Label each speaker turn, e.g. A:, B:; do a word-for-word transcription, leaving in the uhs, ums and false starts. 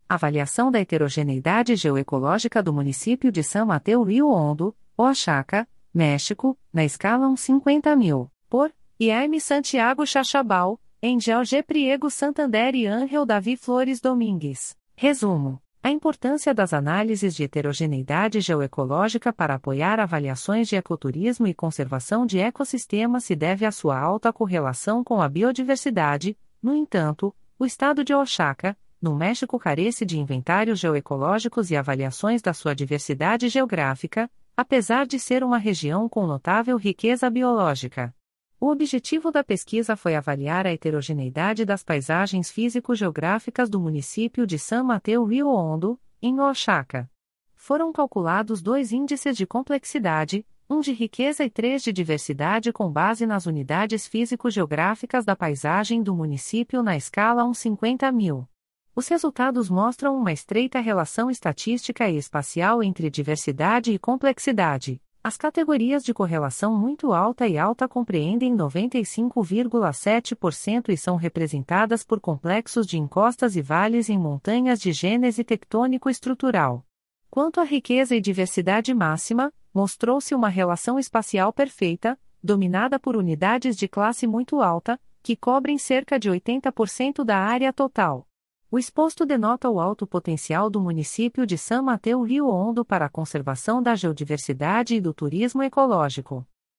A: Avaliação da heterogeneidade geoecológica do município de São Mateus Rio Hondo, Oaxaca, México, na escala um cinquenta mil, por Iame Santiago Chachabal, Engel G. Priego Santander e Ángel Davi Flores Domingues. Resumo: a importância das análises de heterogeneidade geoecológica para apoiar avaliações de ecoturismo e conservação de ecossistemas se deve à sua alta correlação com a biodiversidade. No entanto, o estado de Oaxaca, no México, carece de inventários geoecológicos e avaliações da sua diversidade geográfica, apesar de ser uma região com notável riqueza biológica. O objetivo da pesquisa foi avaliar a heterogeneidade das paisagens físico-geográficas do município de São Mateus Rio Hondo, em Oaxaca. Foram calculados dois índices de complexidade, um de riqueza e três de diversidade com base nas unidades físico-geográficas da paisagem do município na escala um cinquenta mil. Os resultados mostram uma estreita relação estatística e espacial entre diversidade e complexidade. As categorias de correlação muito alta e alta compreendem noventa e cinco vírgula sete por cento e são representadas por complexos de encostas e vales em montanhas de gênese tectônico-estrutural. Quanto à riqueza e diversidade máxima, mostrou-se uma relação espacial perfeita, dominada por unidades de classe muito alta, que cobrem cerca de oitenta por cento da área total. O exposto denota o alto potencial do município de São Mateus Rio Hondo para a conservação da geodiversidade e do turismo ecológico.